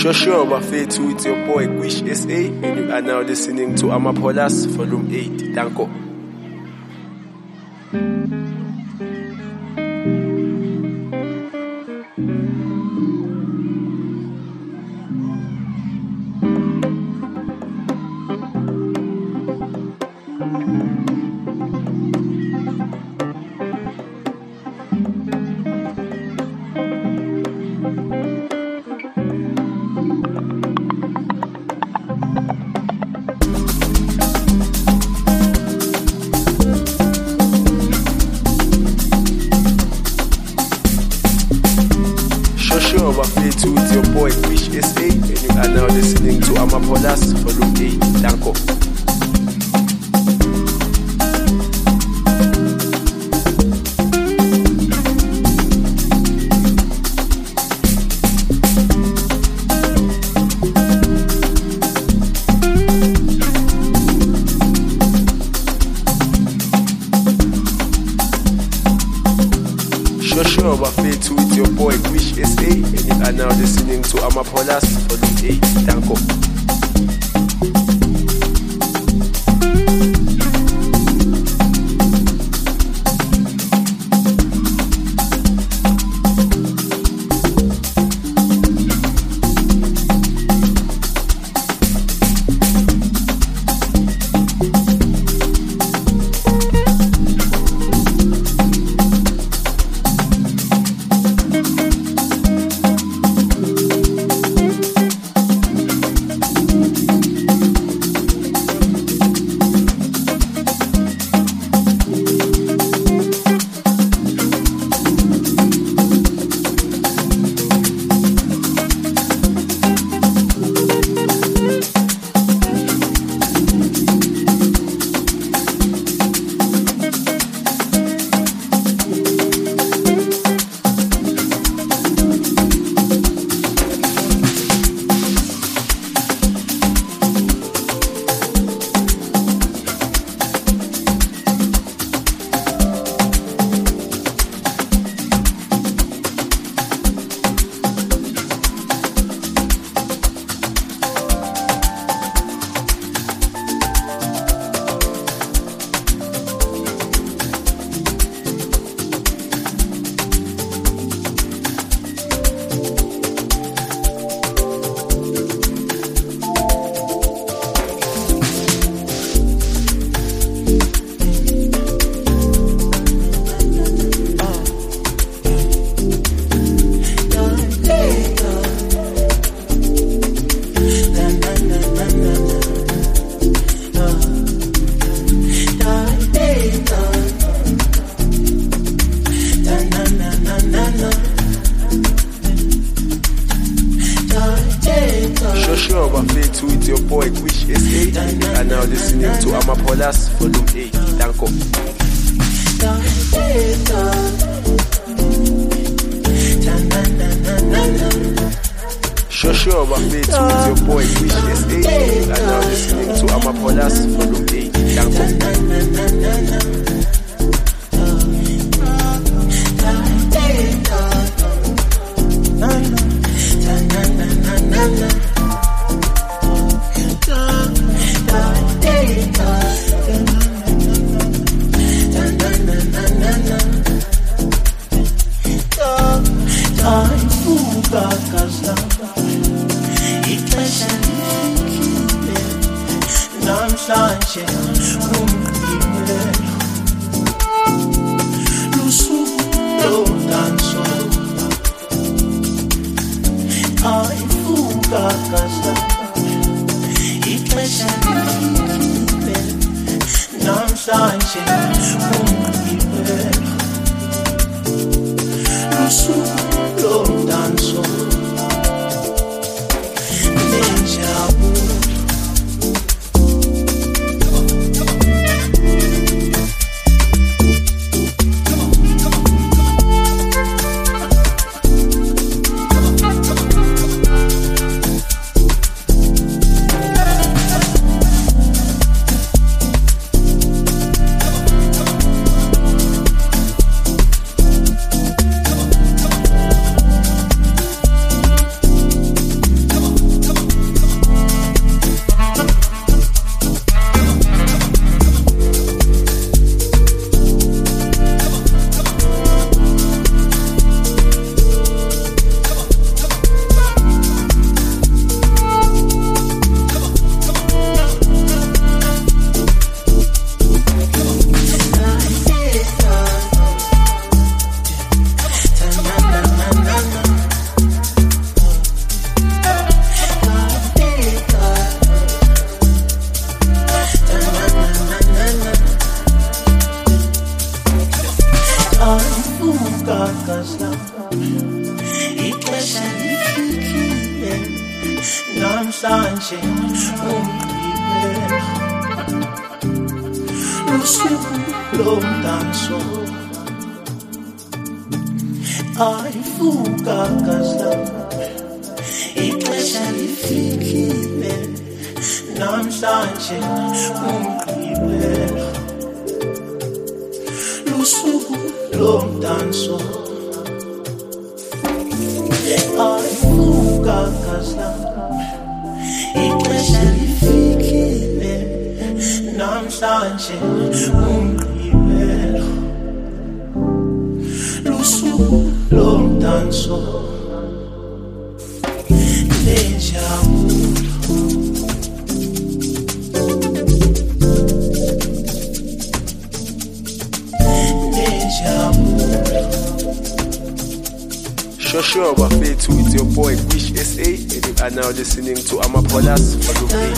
Sure, my faith with your boy Wish SA, and you are now listening to Amapolas Volume 8. Danko. Sure, my faith with your boy Wish SA, and you are now listening to Amapolas Volume 8. Danko. Sure, my faith with your boy Wish SA, and you are now listening to Amapolas Volume 8. Danko. Sure, my faith with your boy Wish SA, and you are now listening to Amapolas Volume 8. Danko. Sure, my faith with your boy Wish SA, and you are now listening to Amapolas Volume 8. Danko. gagazla ixesha lifikile namhlanje ungibela lusuku lomdanso ayifugagazla ixesha lifikile namhlanje ungibela lusuku lomdanso ayifugagazla ixesha lifikile namhlanje ungibela lusuku lomdanso lenjabulo Sure, but faith to with your boy Wish SA, and you are now listening to Amapolas for the day.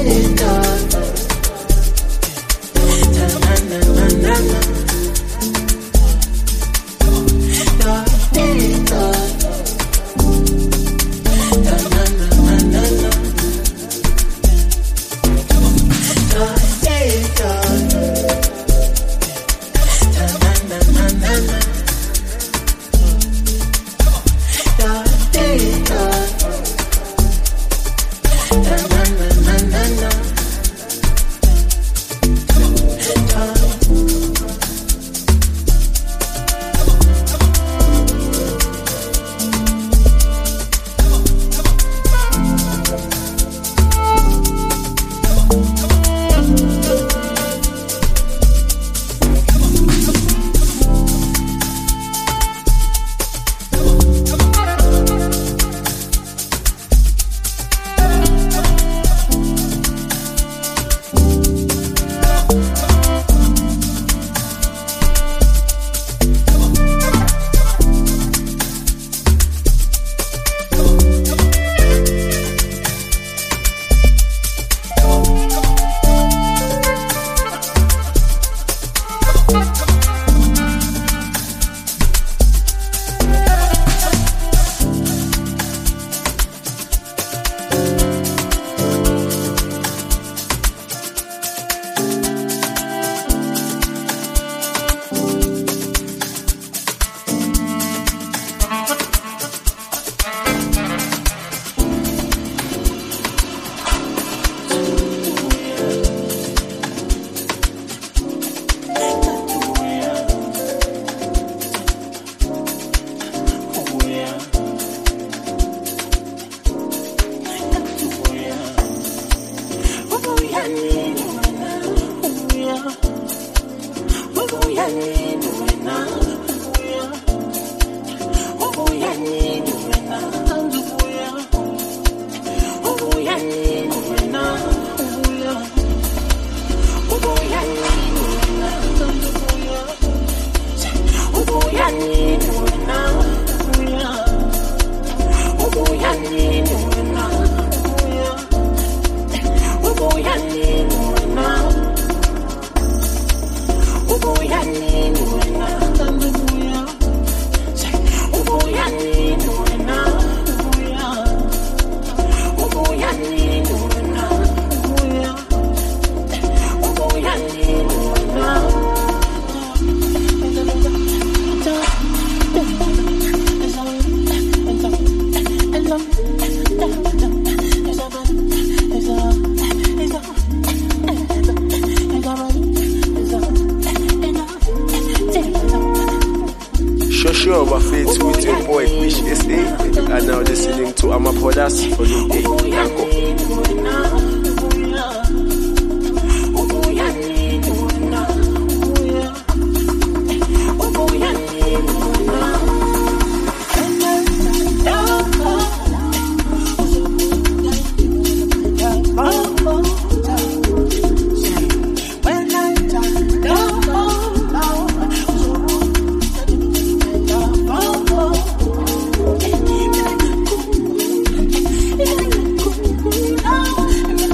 Sure, but faith with your boy Wish SA, and you are now listening to Amapolas for the day. Yanko.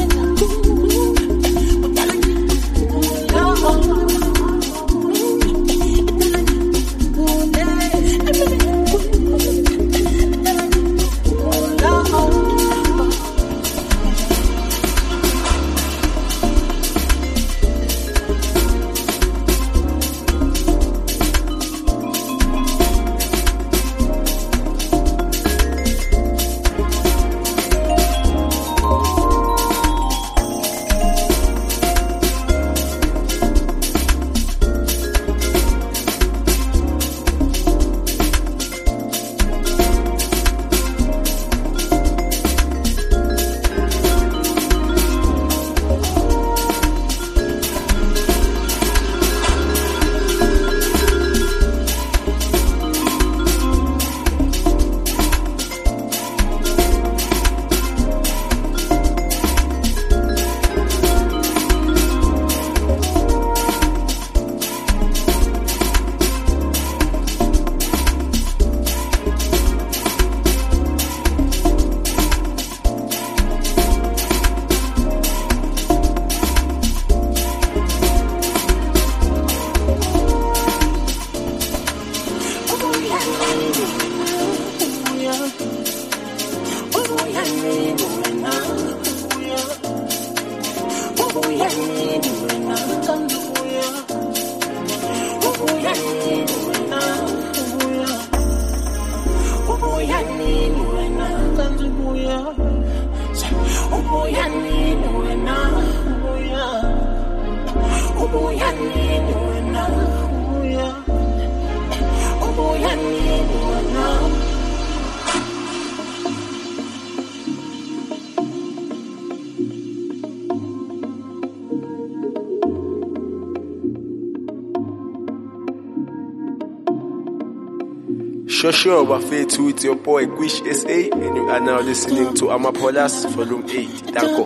Sure, Buffet with your boy Quish SA, and you are now listening to Amapolas Volume 8. Danko.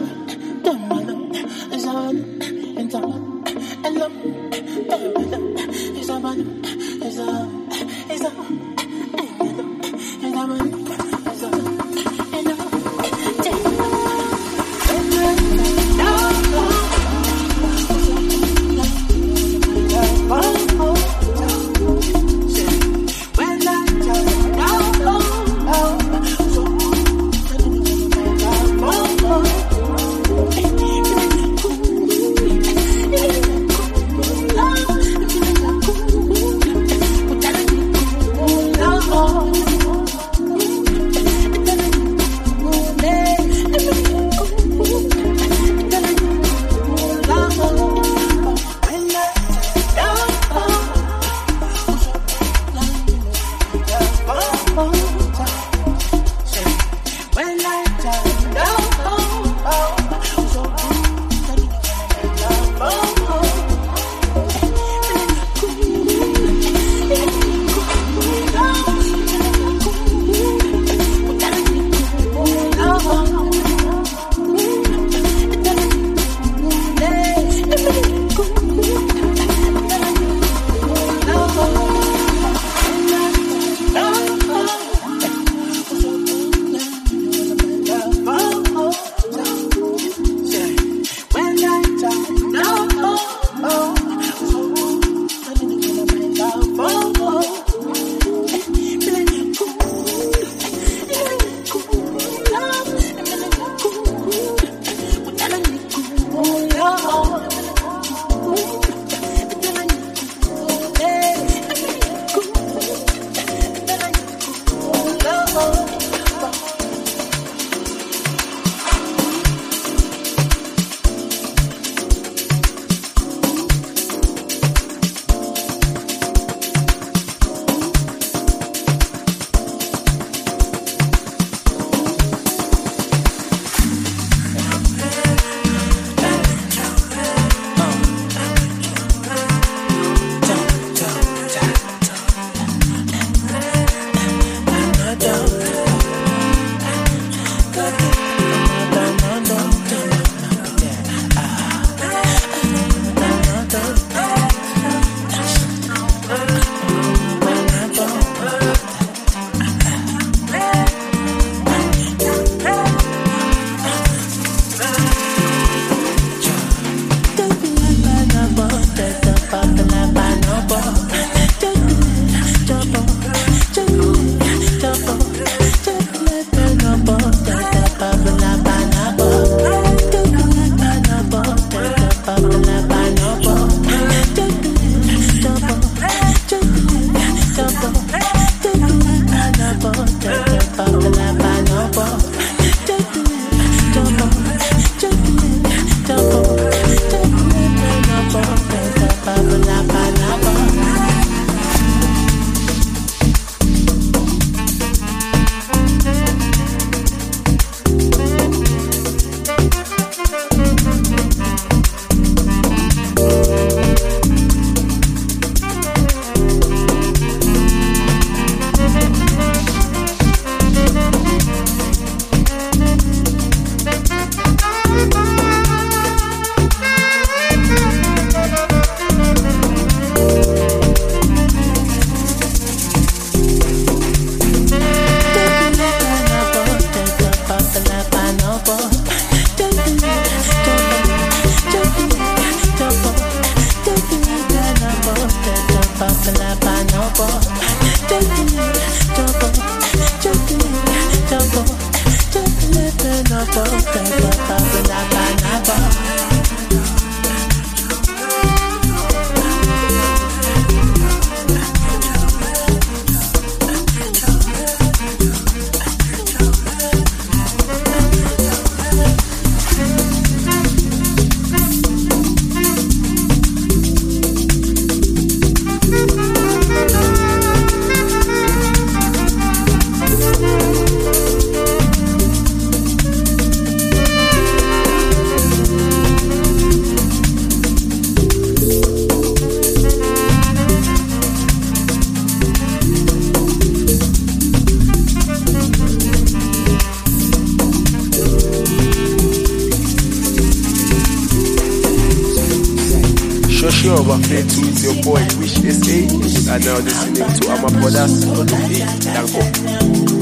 Shosho Bafetu with your boy Wish SA. You are now listening to Amapolas Volume 8. Danko.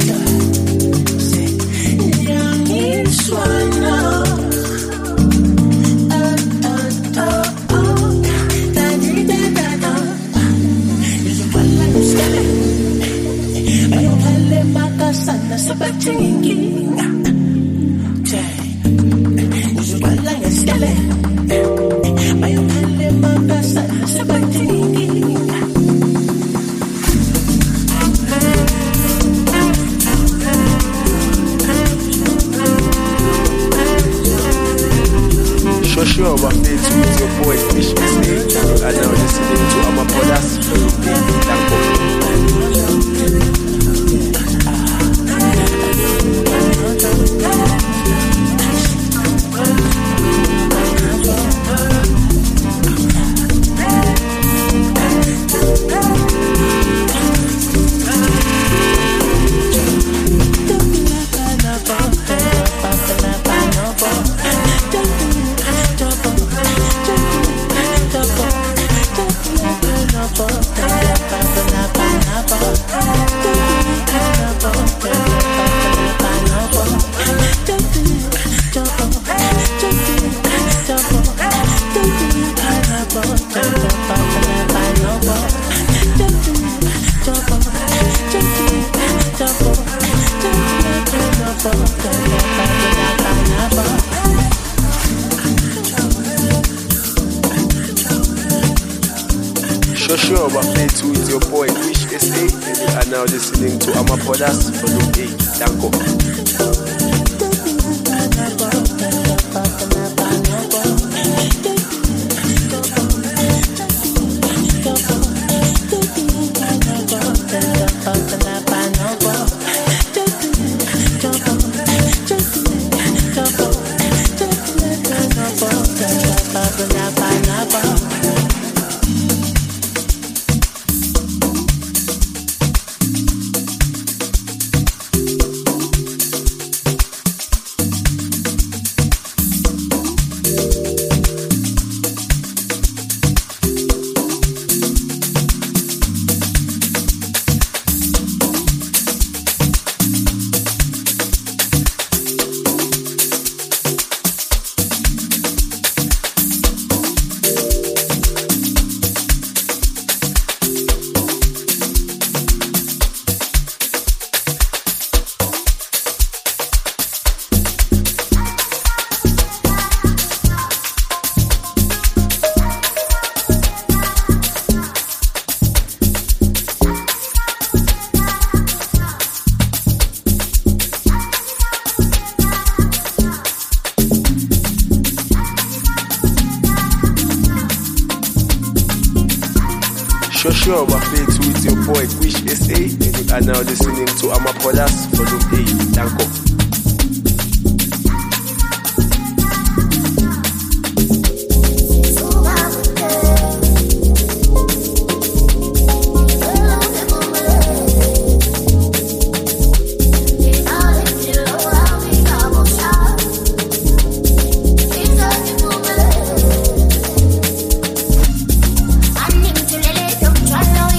Shosho Bafetu with your boy Wish SA. You are now listening to Amapolas Volume 8. Danko. Shosho Bafetu with your boy Wish SA. You are now listening to Amapolas Volume 8. Danko. Shosho Bafetu with your boy Wish SA. You are now listening to Amapolas Volume 8. Danko.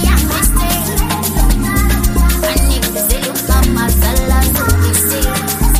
Masala,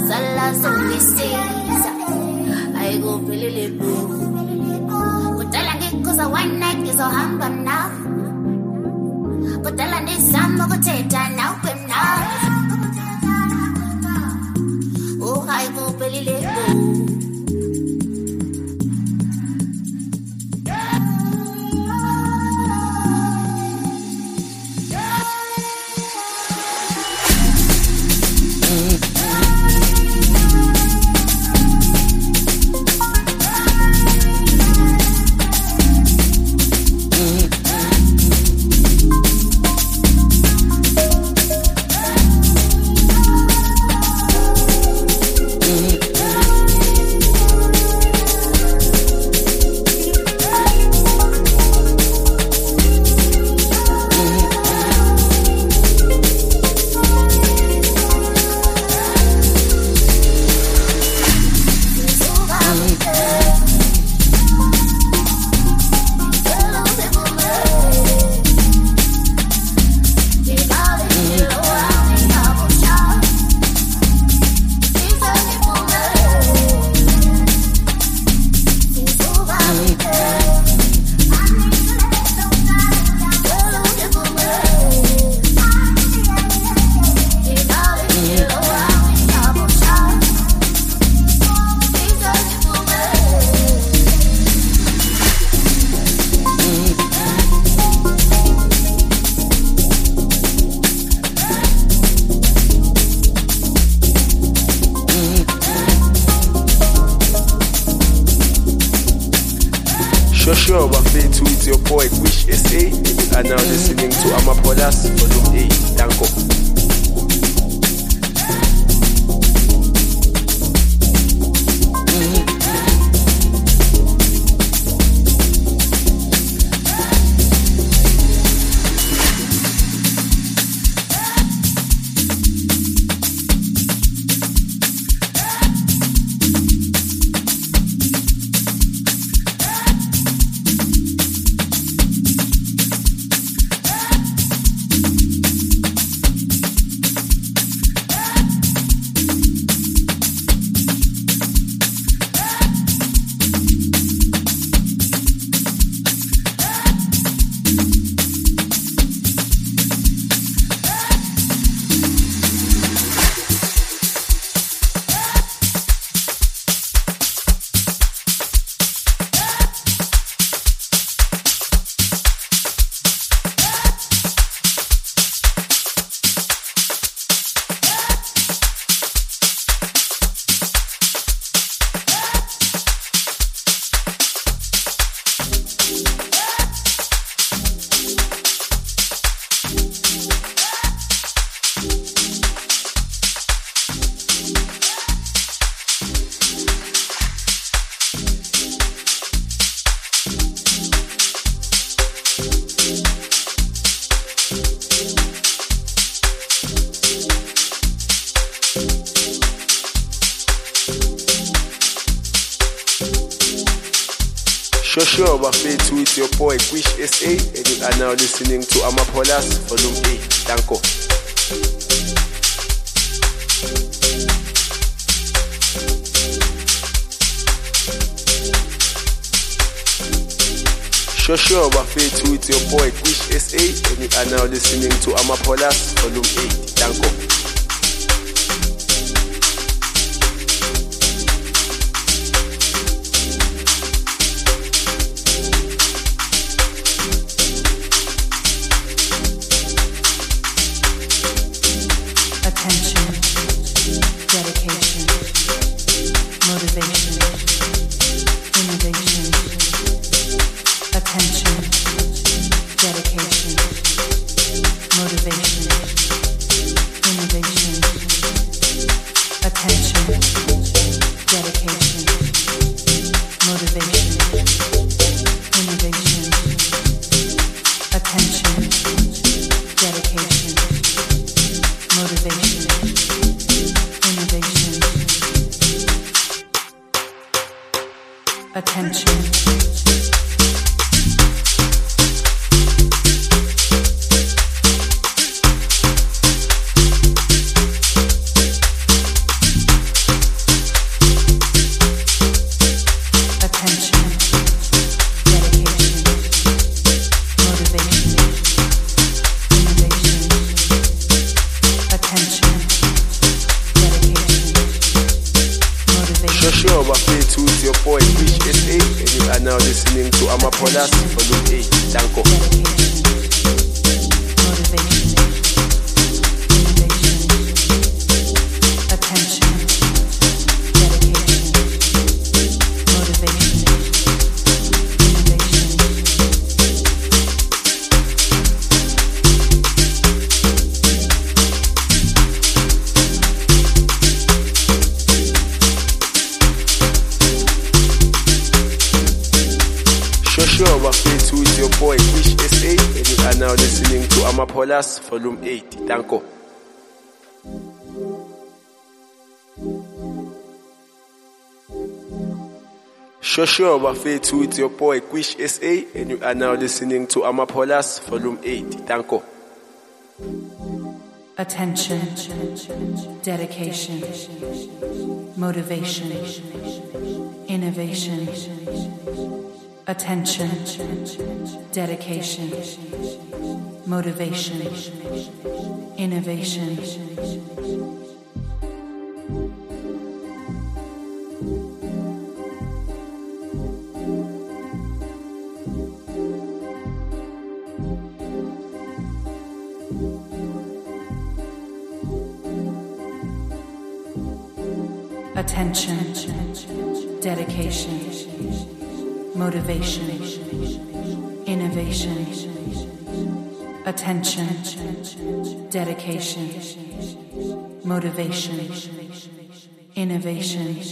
sala songisiza ayikuphelele bu kudala ngikuza one night ngizohamba nawe kudala ndizama ukuthetha nawe nawe ayikuphelele bu. Sure, but faith with your boy Wish SA, and now listening to Amapolas Volume 8. Danko. Sure, but faith with your boy Wish SA, and you are now listening to Amapolas Volume 8. Danko. Sure, but faith with your boy Wish SA, and you are now listening to Amapolas Volume 8. Danko. Sure, but faith with your boy Wish SA, and you are now listening to Amapolas Volume 8. Danko. Sure, but faith with your boy Wish SA, and you are now listening to Amapolas Volume 8. Danko. Sure, but faith with your boy Wish SA, and you are now listening to Amapolas Volume 8. Danko. Attention, dedication, motivation, innovation. Attention, dedication, motivation, innovation. Attention, dedication, motivation, innovation. Attention, dedication, motivation, innovation.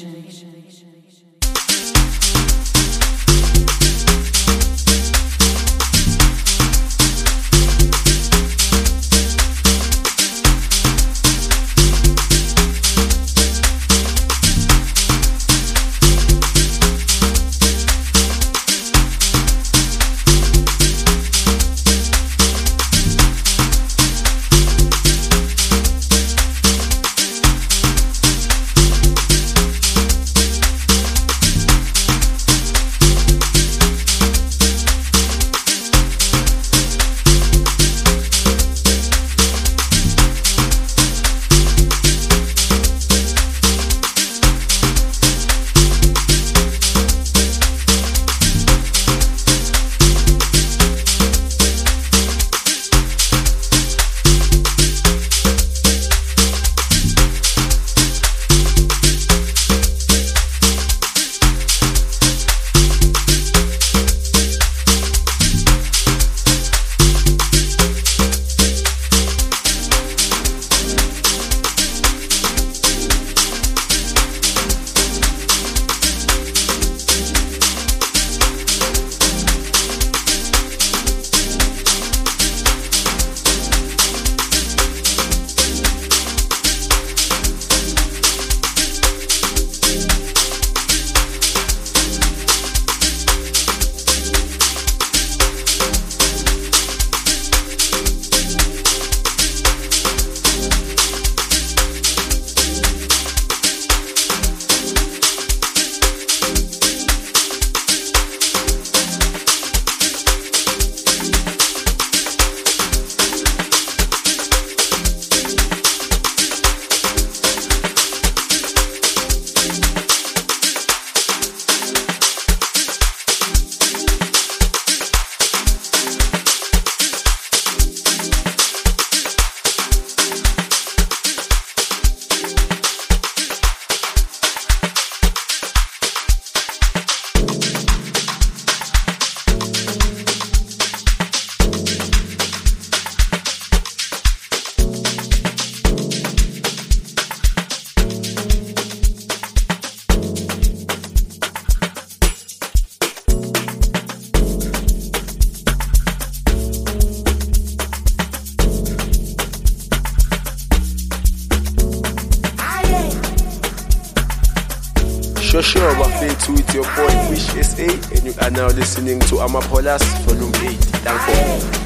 Sure, but faith with your boy Wish SA, and you are now listening to Amapolas Volume 8. Danko.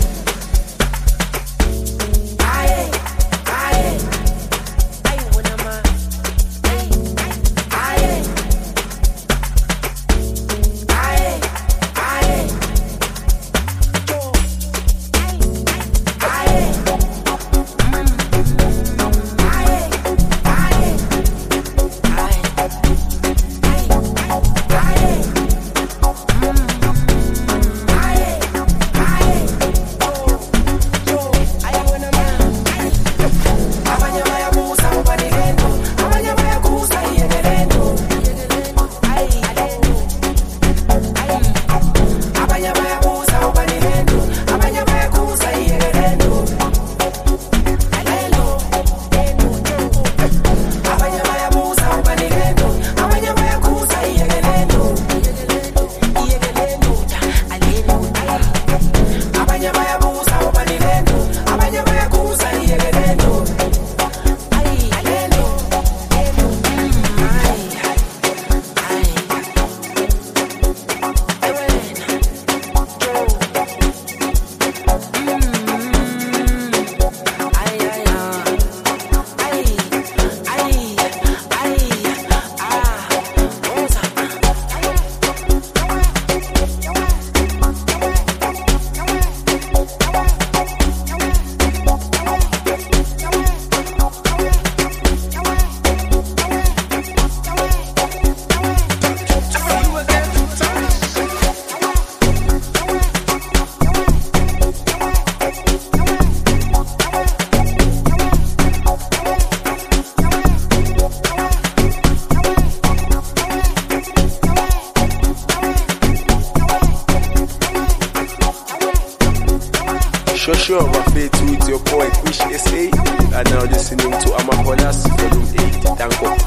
Sure, my faith with your boy Quish SA. You are now listening to Amapolas Volume 8. Thank you.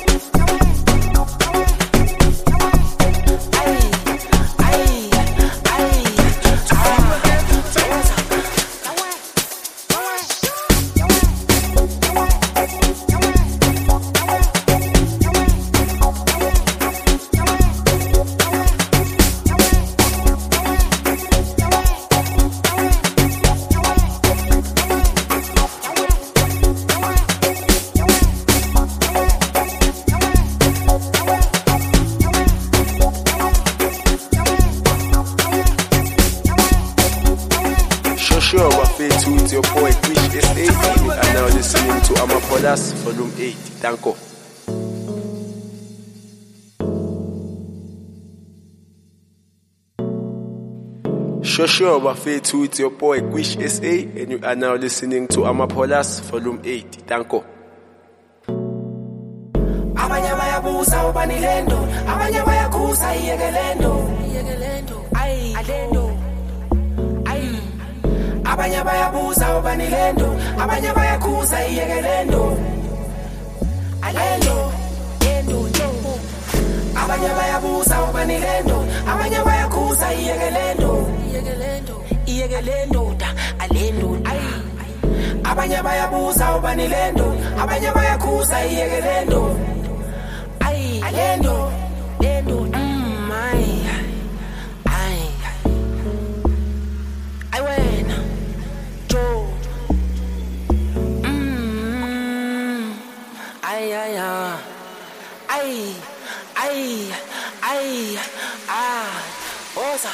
Sure, my faith with your boy Quish SA. You are now listening to Amapolas Volume 8. Thank you. Sure, my faith with your boy Quish SA. And you are now listening to Amapolas Volume 8. Thank you. Abanya bayabuza ubanilendo, abanya bayakuza iyegelendo, ay alendo, ay. Abanya bayabuza ubanilendo, abanya bayakuza iyegelendo, alendo, lendo, lendo. Abanya bayabuza ubanilendo, abanya bayakuza iyegelendo, iyegelendo, alendo, ay. Abanya bayabuza ubanilendo, abanya bayakuza iyegelendo. Alendo, lendo, I win, Joe, Osa,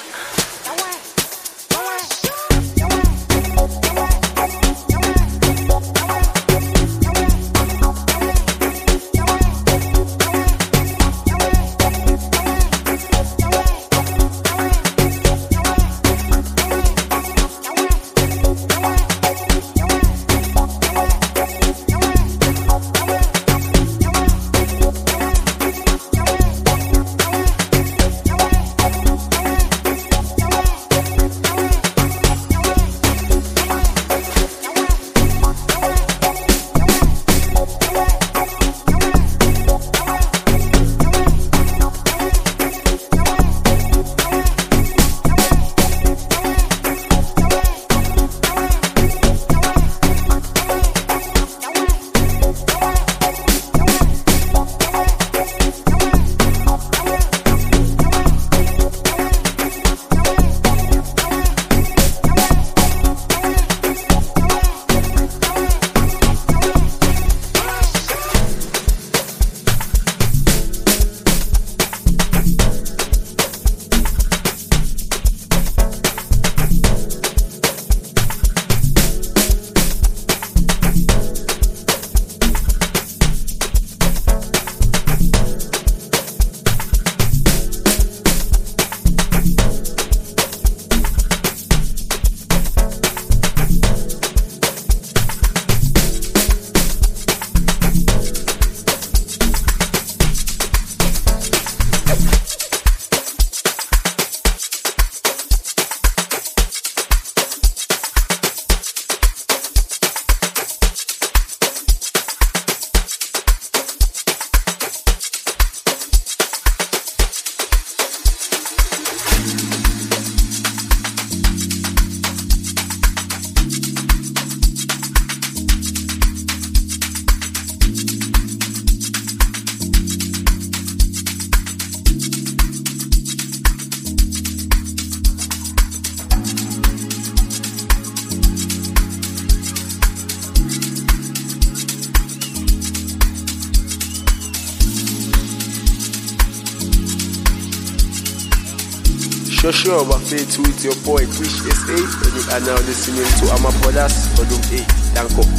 Sure, my faith with your boy Quish SA. And you are now listening to Amapolas Volume 8. Thank you.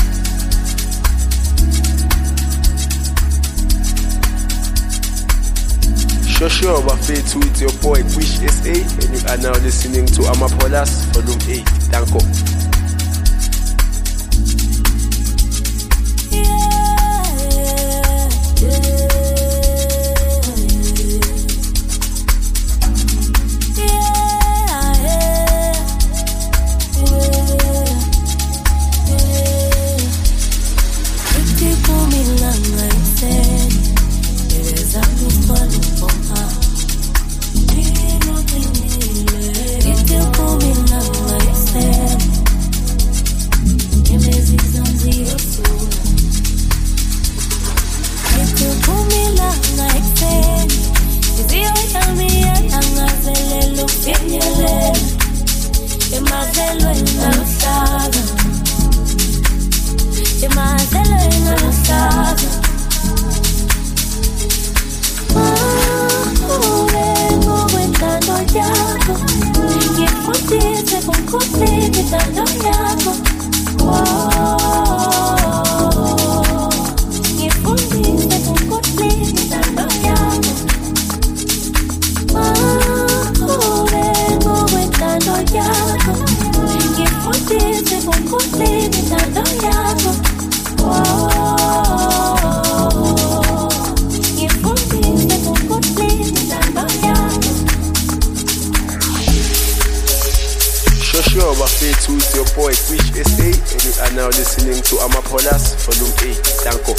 Sure, my faith with your boy Quish SA. And you are now listening to Amapolas Volume 8. Thank you. Yeah. Bafethu, it's your boy Quish SA, and you are now listening to Amapolas Volume 8. Danko.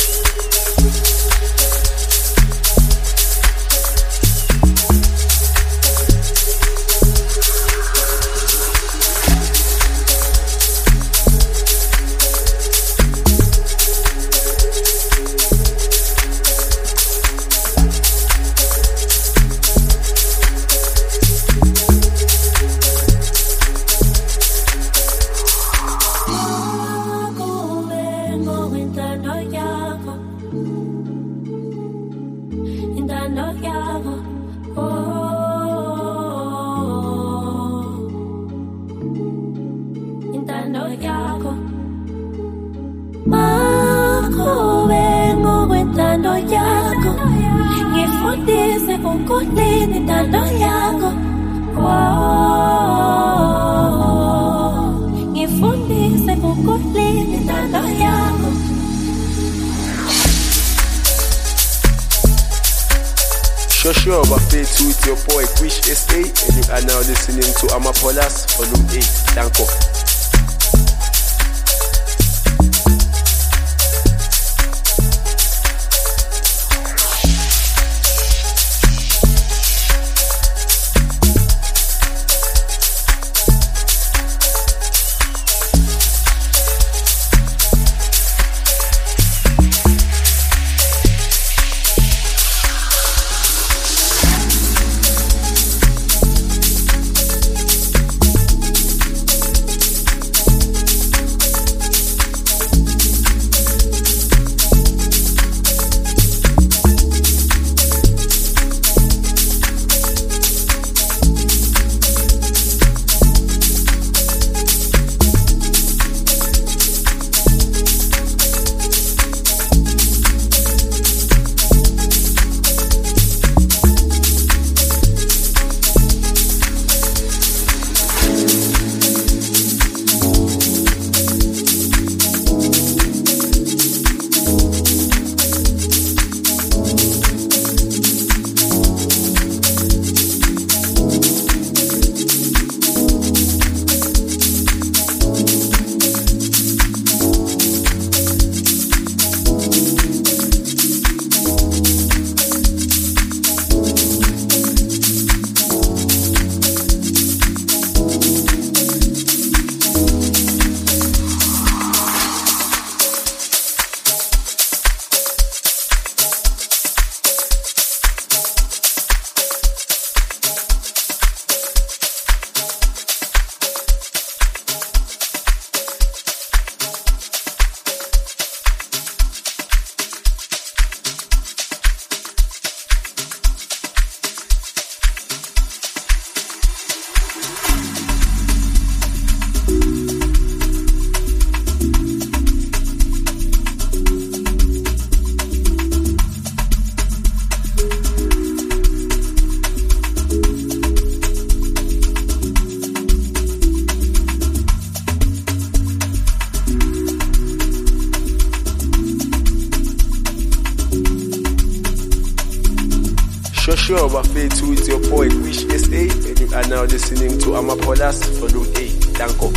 Sure, Bafethu, it's your boy Quish SA, and you are now listening to Amapolas Volume 8. Danko. Sure, Bafethu, it's your boy Quish SA, and you are now listening to Amapolas Volume 8. Danko.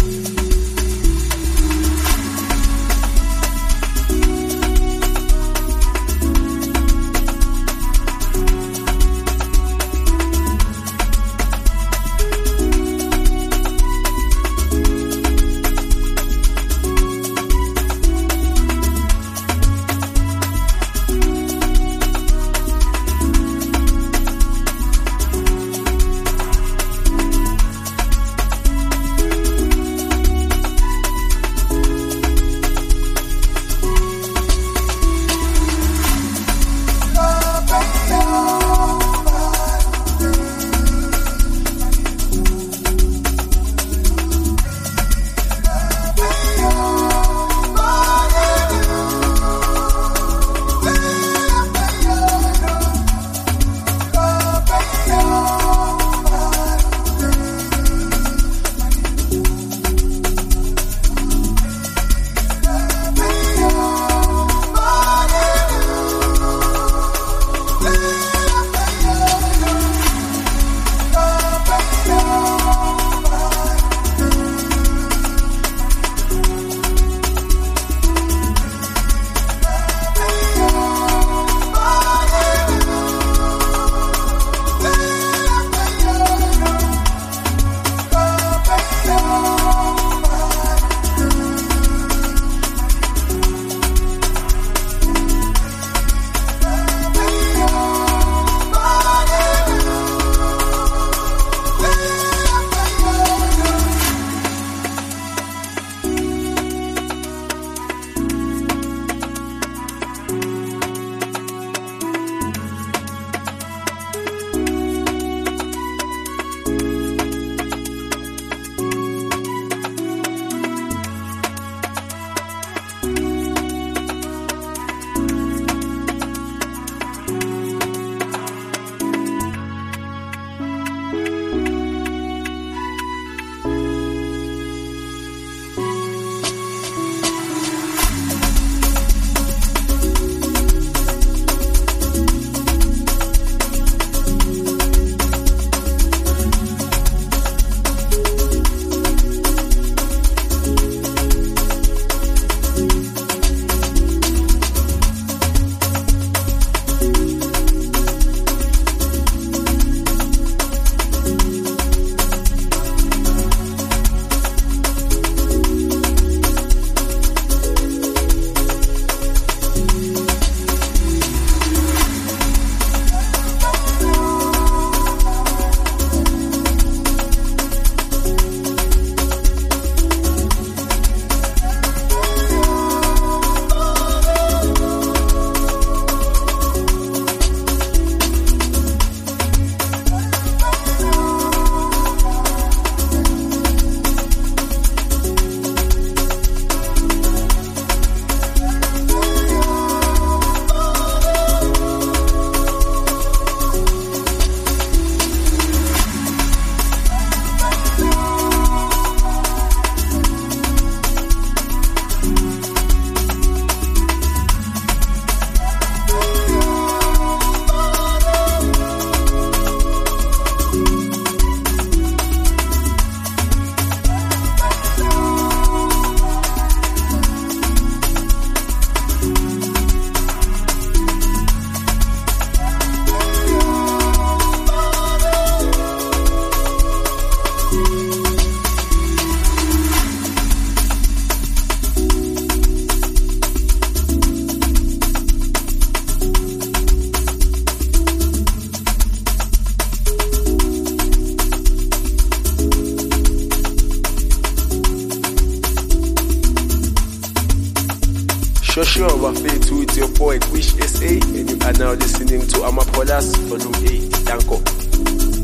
over faith with your boy Wish SA, and you are now listening to Amapolas Volume 8. Danko.